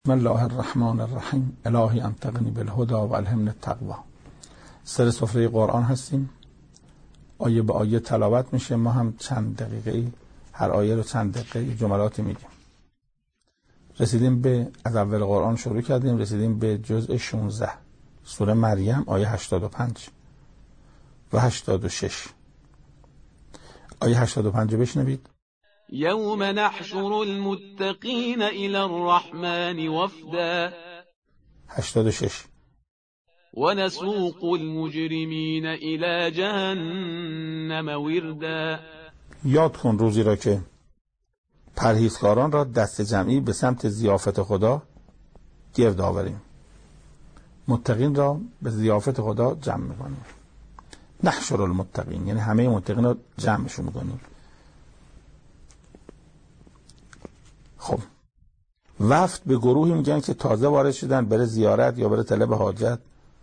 بسم الله الرحمن الرحیم. الهی انطقنی بالهدى و الهمنی التقوی. سر سفره قرآن هستیم، آیه به آیه تلاوت میشه. ما هم چند دقیقه هر آیه رو چند دقیقه جملاتی میگیم. رسیدیم به از اول قرآن شروع کردیم، رسیدیم به جزء 16 سوره مریم، آیه 85 و 86. آیه 85 بشنوید. یوم نحشر المتقین الی الرحمن وفدا 86. ونسوق المجرمین الی جهنم وردا. یاد کن روزی را که پرهیزکاران را دست جمعی به سمت ضیافت خدا گرد آوریم. متقین را به ضیافت خدا جمع میکنیم. نحشر المتقین یعنی همه متقین را جمعشون میکنیم. خب وفد به گروهی میگن که تازه وارد شدن بره زیارت یا بره طلب حاجت.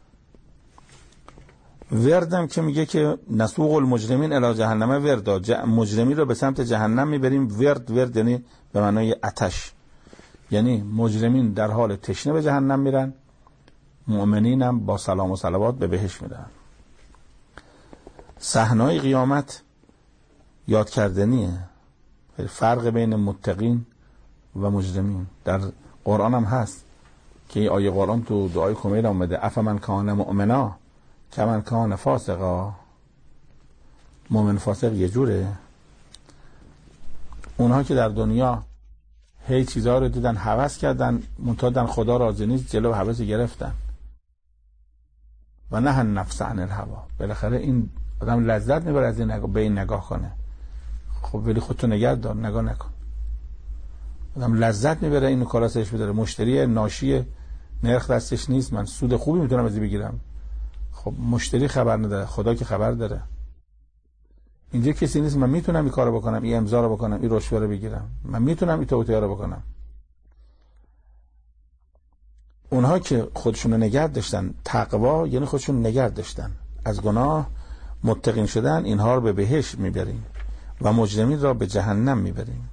وردم که میگه که نسوق المجرمین الی جهنم وردا، مجرمین رو به سمت جهنم میبریم. ورد یعنی به معنای آتش، یعنی مجرمین در حال تشنه به جهنم میرن، مؤمنین هم با سلام و صلوات به بهشت میرن. صحنه‌های قیامت یاد کردنیه. فرق بین متقین و مجرمین در قرآن هم هست که این آیه قرآن تو دعای کمیل اومده: افمن کان مؤمنا کمن کان فاسقا. مؤمن فاسق یه جوره. اونها که در دنیا هی چیزها رو دیدن، هوس کردن، منتها خدا راضی نیست، جلو هوس گرفتن و نه نفس عن الهوا. بالاخره این آدم لذت میبره از این به این نگاه کنه. خب ولی خودتو نگه دار، نگاه نکن. آدم لذت میبره اینو کالا سرش بداره، مشتری ناشی نرخ دستش نیست، من سود خوبی میتونم از این بگیرم. خب مشتری خبر نداره، خدا که خبر داره. اینجا کسی نیست من میتونم این کارو بکنم، این امضا رو بکنم، این رشوه رو بگیرم، من میتونم این توطئه رو بکنم. اونها که خودشون رو نگه داشتن، تقوا یعنی خودشون نگه داشتن از گناه، متقین شدن، اینها رو به بهشت میبریم و مجرمین را به جهنم میبریم.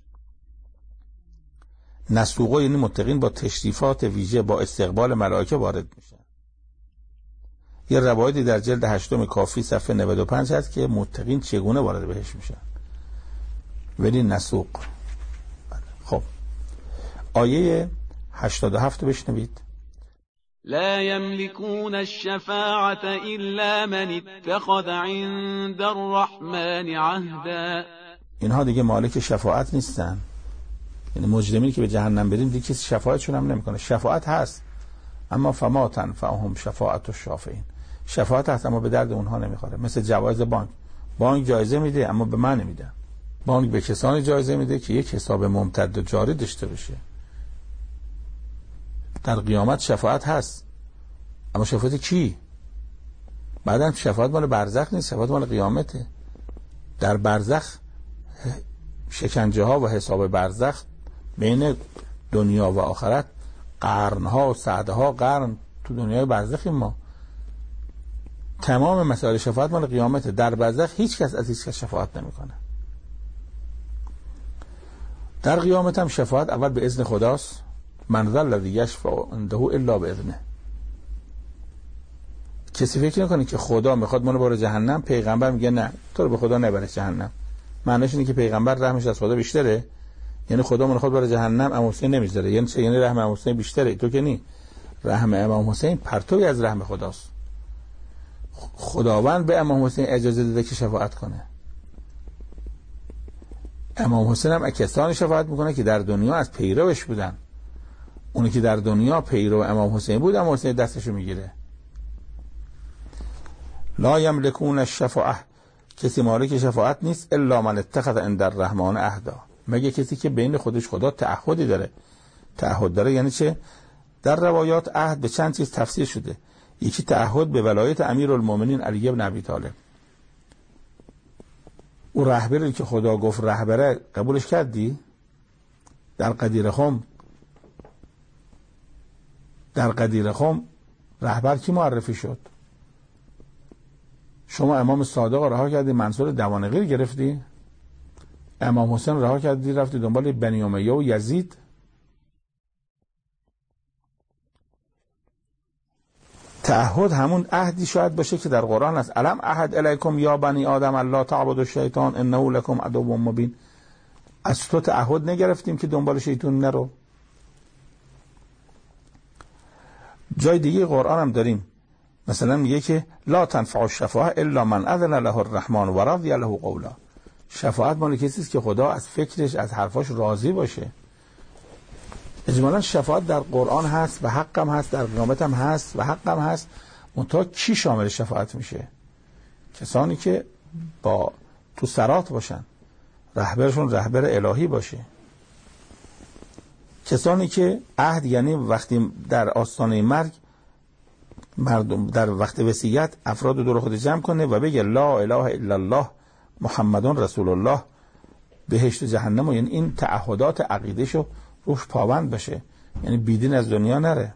نسوقا یعنی متقین با تشریفات ویژه، با استقبال ملائکه وارد میشن. یه روایتی در جلد 8 کافی صفحه 95 هست که متقین چگونه وارد بهشت میشن، ولی نسوق. خب آیه 87 بشنوید. لا يملكون الشفاعة إلا من اتخذ عند الرحمن عهدا. اینها دیگه مالک شفاعت نیستن. یعنی مجرمین که به جهنم بریم دیگه کسی شفاعتشون هم نمیکنه. شفاعت هست اما فما تنفعهم شفاعت الشافعین. شفاعت هست اما به درد اونها نمیخوره. مثل جوایز بانک جایزه میده اما به من نمیده. بانک به کسانی جایزه میده که یک حساب ممتد و جاری داشته باشه. در قیامت شفاعت هست اما شفاعت کی؟ بعدم شفاعت مال برزخ نیست، شفاعت مال قیامته. در برزخ شکنجه ها و حساب برزخ بین دنیا و آخرت قرنها و سعدها قرن تو دنیای برزخیم. ما تمام مسائل شفاعت مال قیامته. در برزخ هیچ کس از هیچ کس شفاعت نمیکنه. در قیامت هم شفاعت اول به اذن خداست. من ذا الذی یشفع عنده الا باذنه. کسی فکر نکنه که خدا میخواد منو بره جهنم، پیغمبر میگه نه تو رو به خدا نبره جهنم. معنیش اینه که پیغمبر رحمش از خدا بیشتره، یعنی خدا من خود بره جهنم، امام حسین نمیذاره. یعنی چه؟ یعنی رحم امام حسین بیشتره. تو که نی. رحم امام حسین پرتوی از رحم خداست. خداوند به امام حسین اجازه داده که شفاعت کنه. امام حسین هم کسانی شفاعت میکنه که در دنیا از پیروش بودن. اونی که در دنیا پیرو امام حسین بود، امام حسین دستشو میگیره. لا یملکون الشفاعه، کسی مالک شفاعت نیست الا من اتخذ عند الرحمن عهدا، مگه کسی که بین خودش خدا تعهدی داره. تعهد داره یعنی چه؟ در روایات عهد به چند چیز تفسیر شده. یکی تعهد به ولایت امیرالمومنین علی بن ابی طالب. او رهبری که خدا گفت رهبره قبولش کردی؟ در قدیر خم رهبر کی معرفی شد؟ شما امام صادق رها کردی، منصور دوانقی گرفتی، امام حسین رها کردی رفتی دنبال بنی امیه و یزید. تعهد همون عهدی شاید باشه که در قرآن هست. الم عهد الیکم یا بنی آدم الا تعبدوا الشیطان انه لکم عدو مبین. از تو تعهد نگرفتیم که دنبال شیطان نرو. جای دیگه قرآن هم داریم مثلا میگه که لا تنفع الشفاعه الا من اذن له الرحمن و رضی له قولا. شفاعت مال کسی است که خدا از فکرش از حرفاش راضی باشه. اجمالا شفاعت در قرآن هست و حقم هست، در قیامت هم هست و حقم هست. منتها کی شامل شفاعت میشه؟ کسانی که با تو صراط باشن، رهبرشون رهبر الهی باشه. کسانی که عهد، یعنی وقتی در آستانه مرگ مردم در وقت وصیت افراد دور خود جمع کنه و بگه لا اله الا الله محمدون رسول الله، بهشت و جهنم، و یعنی این تعهدات عقیدهشو روش پابند بشه، یعنی بیدین از دنیا نره.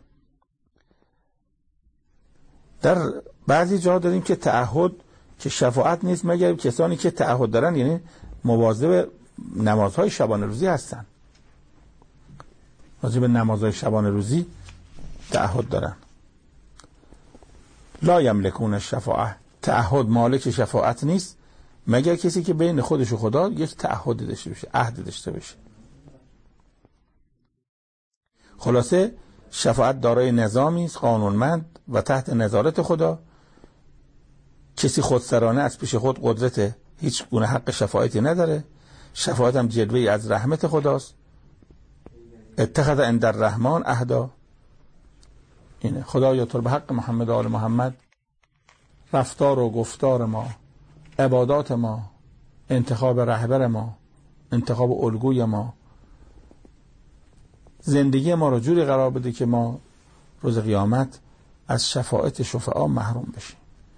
در بعضی جا داریم که تعهد که شفاعت نیست مگر کسانی که تعهد دارن، یعنی مواظب نمازهای شبانه روزی هستن. راجع به نمازهای شبانه روزی تعهد دارن. لا یملکون الشفاعه، تعهد مالک شفاعت نیست مگر کسی که بین خودش و خدا یک تعهد داشته باشه، عهد داشته باشه. خلاصه شفاعت دارای نظامی است قانونمند و تحت نظارت خدا. کسی خودسرانه از پیش خود قدرت هیچ گونه حق شفاعتی نداره. شفاعت هم جلوه‌ای از رحمت خداست. اتخذ عند الرحمن عهدا. اینه خدایا تو به حق محمد و آل محمد رفتار و گفتار ما، عبادات ما، انتخاب رهبر ما، انتخاب الگوی ما، زندگی ما رو جوری قرار بده که ما روز قیامت از شفاعت شفعا محروم بشیم.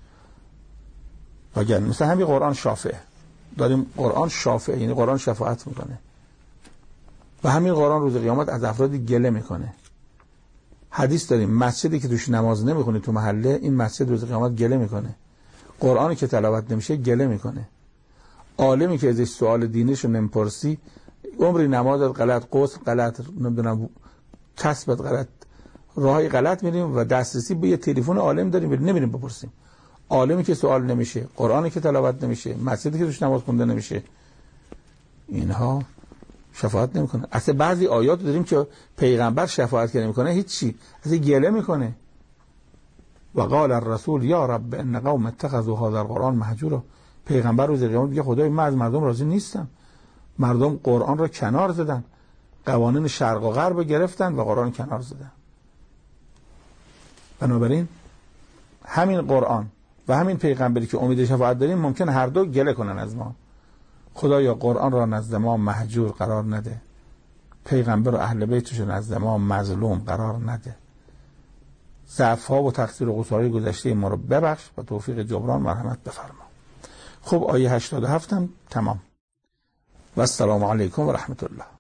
وگر مثل همین قرآن شافعه داریم، قرآن شافعه یعنی قرآن شفاعت میکنه و همین قرآن روز قیامت از افرادی گله میکنه. حدیث داریم مسجدی که توش نماز نمیخونی تو محله، این مسجد روز قیامت گله میکنه. قرآنی که تلاوت نمیشه گله میکنه. عالمی که ازش سوال دینیشو نمیپرسی، عمری نمازت غلط، غسل غلط، نمیدونم کسبت غلط، راهی غلط میریم و دسترسی به یه تلفن عالم داریم نمیریم بپرسیم. عالمی که سوال نمیشه، قرآنی که تلاوت نمیشه، مسجدی که توش نماز خونده نمیشه، اینها شفاعت نمیکنه. اصلا بعضی آیات داریم که پیغمبر شفاعت نمیکنه، هیچی، اصلا گله میکنه. و قال الرسول یا رب ان قوم اتخذوا هذا القرآن مهجورا. پیغمبر روز قیامت میگه خدای من از مردم راضی نیستم. مردم قرآن را کنار زدن، قوانین شرق و غرب رو گرفتن و قرآن کنار زدن. بنابراین همین قرآن و همین پیغمبری که امید شفاعت داریم ممکن هر دو گله کنن از ما. خدایا قرآن را نزد ما مهجور قرار نده، پیغمبر و اهل بیتش رو نزد ما مظلوم قرار نده. ضعف‌ها و تقصیر و قصورهای گذشته ما رو ببخش و توفیق جبران مرحمت بفرما. خب آیه 87 هم تمام. و السلام علیکم و رحمت الله.